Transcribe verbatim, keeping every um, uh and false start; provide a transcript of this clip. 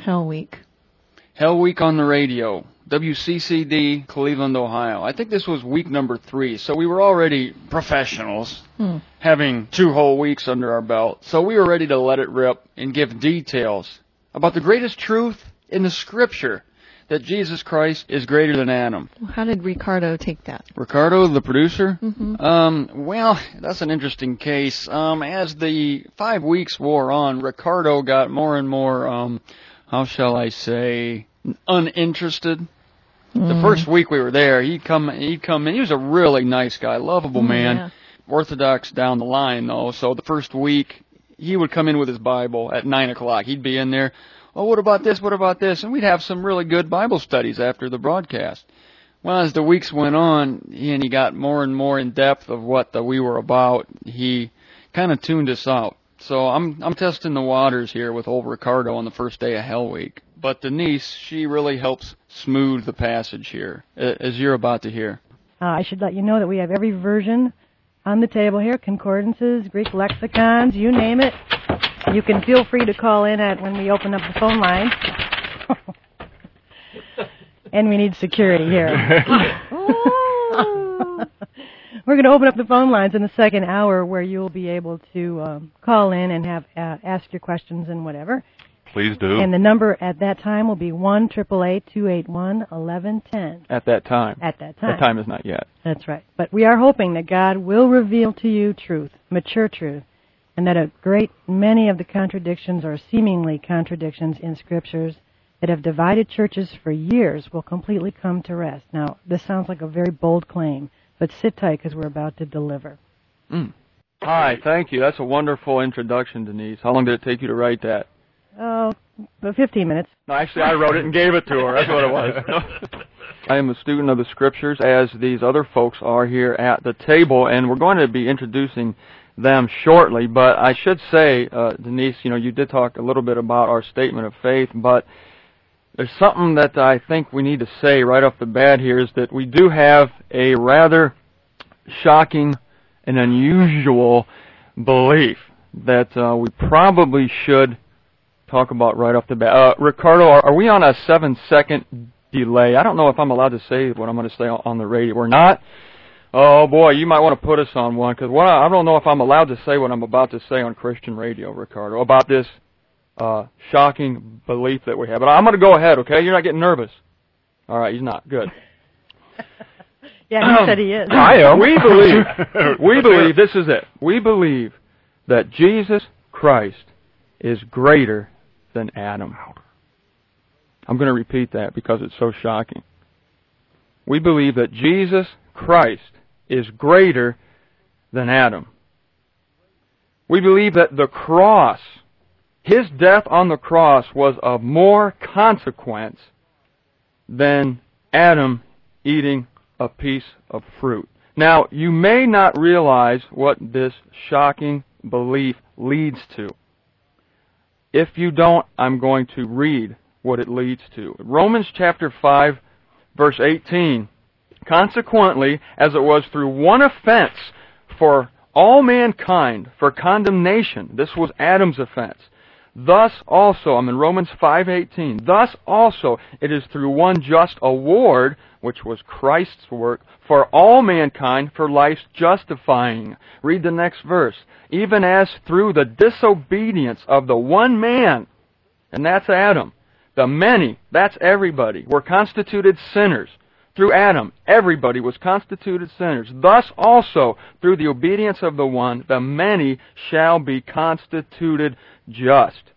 Hell Week? Hell Week on the radio, W C C D, Cleveland, Ohio. I think this was week number three, so we were already professionals, hmm. having two whole weeks under our belt. So we were ready to let it rip and give details about the greatest truth in the Scripture, that Jesus Christ is greater than Adam. How did Ricardo take that? Ricardo, the producer? Mm-hmm. Um, well, that's an interesting case. Um, as the five weeks wore on, Ricardo got more and more, um, how shall I say, uninterested. Mm. The first week we were there, he'd come, he'd come in. He was a really nice guy, lovable mm, man. Yeah. Orthodox down the line, though. So the first week, he would come in with his Bible at nine o'clock. He'd be in there. Oh, what about this? What about this? And we'd have some really good Bible studies after the broadcast. Well, as the weeks went on, he, and he got more and more in depth of what the, we were about, he kind of tuned us out. So I'm I'm testing the waters here with old Ricardo on the first day of Hell Week. But Denise, she really helps smooth the passage here, as you're about to hear. Uh, I should let you know that we have every version on the table here, concordances, Greek lexicons, you name it. You can feel free to call in at when we open up the phone line. And we need security here. We're going to open up the phone lines in the second hour where you'll be able to um, call in and have uh, ask your questions and whatever. Please do. And the number at that time will be one eight eight eight, two eight one, one one one zero. At that time. At that time. That time is not yet. That's right. But we are hoping that God will reveal to you truth, mature truth, and that a great many of the contradictions or seemingly contradictions in Scriptures that have divided churches for years will completely come to rest. Now, this sounds like a very bold claim, but sit tight because we're about to deliver. Mm. Hi, thank you. That's a wonderful introduction, Denise. How long did it take you to write that? Oh, about fifteen minutes. No, actually, I wrote it and gave it to her. That's what it was. I am a student of the Scriptures, as these other folks are here at the table, and we're going to be introducing them shortly. But I should say, uh, Denise, you know, you did talk a little bit about our statement of faith, but there's something that I think we need to say right off the bat here is that we do have a rather shocking and unusual belief that uh, we probably should talk about right off the bat. Uh, Ricardo, are, are we on a seven-second delay? I don't know if I'm allowed to say what I'm going to say on the radio or not. Oh, boy, you might want to put us on one, because I don't know if I'm allowed to say what I'm about to say on Christian radio, Ricardo, about this uh, shocking belief that we have. But I'm going to go ahead, okay? You're not getting nervous. All right, he's not. Good. Yeah, he said he is. I am. We believe, we believe, this is it, we believe that Jesus Christ is greater than Adam. I'm going to repeat that because it's so shocking. We believe that Jesus Christ is greater than Adam. We believe that the cross, His death on the cross, was of more consequence than Adam eating a piece of fruit. Now, you may not realize what this shocking belief leads to. If you don't, I'm going to read what it leads to. Romans chapter five, verse eighteen. Consequently, as it was through one offense for all mankind for condemnation, this was Adam's offense, thus also, I'm in Romans five eighteen, thus also it is through one just award, which was Christ's work, for all mankind for life's justifying. Read the next verse. Even as through the disobedience of the one man, and that's Adam, the many, that's everybody, were constituted sinners. Through Adam, everybody was constituted sinners. Thus also, through the obedience of the one, the many shall be constituted just.